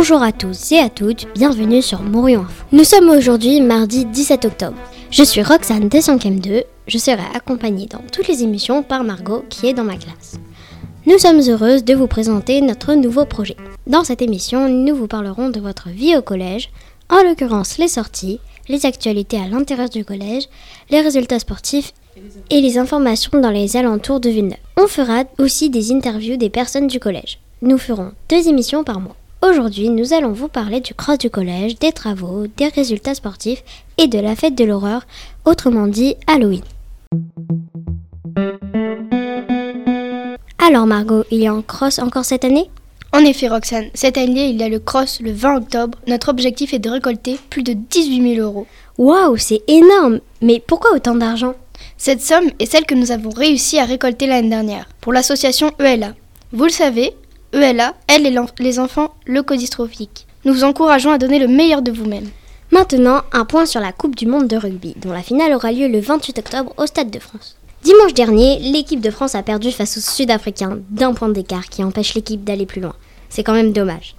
Bonjour à tous et à toutes, bienvenue sur Mourion Info. Nous sommes aujourd'hui mardi 17 octobre. Je suis Roxane de 5e 2, je serai accompagnée dans toutes les émissions par Margot qui est dans ma classe. Nous sommes heureuses de vous présenter notre nouveau projet. Dans cette émission, nous vous parlerons de votre vie au collège, en l'occurrence les sorties, les actualités à l'intérieur du collège, les résultats sportifs et les informations dans les alentours de Villeneuve. On fera aussi des interviews des personnes du collège. Nous ferons 2 émissions par mois. Aujourd'hui, nous allons vous parler du cross du collège, des travaux, des résultats sportifs et de la fête de l'horreur, autrement dit Halloween. Alors Margot, il y a un cross encore cette année ? En effet Roxane, cette année il y a le cross le 20 octobre. Notre objectif est de récolter plus de 18 000 €. Waouh, c'est énorme! Mais pourquoi autant d'argent ? Cette somme est celle que nous avons réussi à récolter l'année dernière pour l'association ELA. Vous le savez, ELA aide les enfants leucodystrophiques. Nous vous encourageons à donner le meilleur de vous-même. Maintenant, un point sur la Coupe du Monde de rugby, dont la finale aura lieu le 28 octobre au Stade de France. Dimanche dernier, l'équipe de France a perdu face aux Sud-Africains d'1 point d'écart qui empêche l'équipe d'aller plus loin. C'est quand même dommage.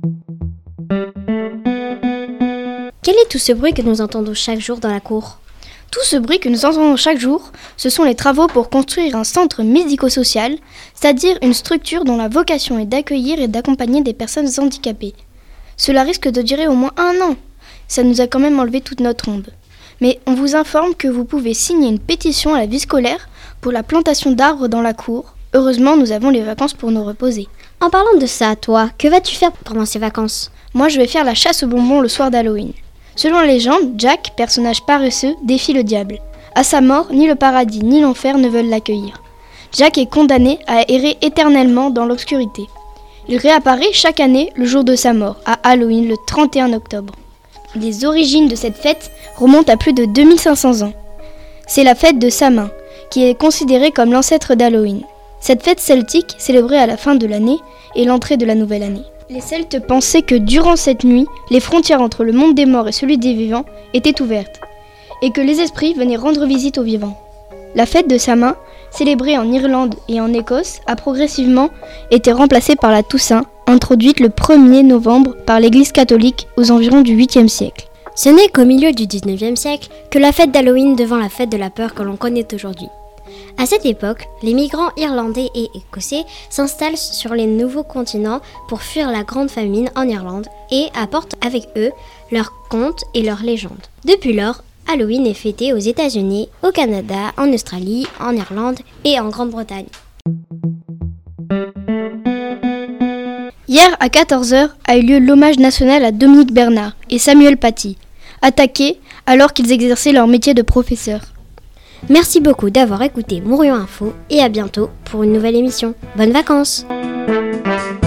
Quel est tout ce bruit que nous entendons chaque jour dans la cour ? Tout ce bruit que nous entendons chaque jour, ce sont les travaux pour construire un centre médico-social, c'est-à-dire une structure dont la vocation est d'accueillir et d'accompagner des personnes handicapées. Cela risque de durer au moins 1 an. Ça nous a quand même enlevé toute notre onde. Mais on vous informe que vous pouvez signer une pétition à la vie scolaire pour la plantation d'arbres dans la cour. Heureusement, nous avons les vacances pour nous reposer. En parlant de ça, toi, que vas-tu faire pendant ces vacances ? Moi, je vais faire la chasse aux bonbons le soir d'Halloween. Selon la légende, Jack, personnage paresseux, défie le diable. À sa mort, ni le paradis ni l'enfer ne veulent l'accueillir. Jack est condamné à errer éternellement dans l'obscurité. Il réapparaît chaque année le jour de sa mort, à Halloween, le 31 octobre. Les origines de cette fête remontent à plus de 2500 ans. C'est la fête de Samhain, qui est considérée comme l'ancêtre d'Halloween. Cette fête celtique, célébrée à la fin de l'année, est l'entrée de la nouvelle année. Les Celtes pensaient que durant cette nuit, les frontières entre le monde des morts et celui des vivants étaient ouvertes, et que les esprits venaient rendre visite aux vivants. La fête de Samhain, célébrée en Irlande et en Écosse, a progressivement été remplacée par la Toussaint, introduite le 1er novembre par l'Église catholique aux environs du 8e siècle. Ce n'est qu'au milieu du 19e siècle que la fête d'Halloween devint la fête de la peur que l'on connaît aujourd'hui. À cette époque, les migrants irlandais et écossais s'installent sur les nouveaux continents pour fuir la grande famine en Irlande et apportent avec eux leurs contes et leurs légendes. Depuis lors, Halloween est fêté aux États-Unis, au Canada, en Australie, en Irlande et en Grande-Bretagne. Hier à 14h a eu lieu l'hommage national à Dominique Bernard et Samuel Paty, attaqués alors qu'ils exerçaient leur métier de professeur. Merci beaucoup d'avoir écouté Mourion Info et à bientôt pour une nouvelle émission. Bonnes vacances!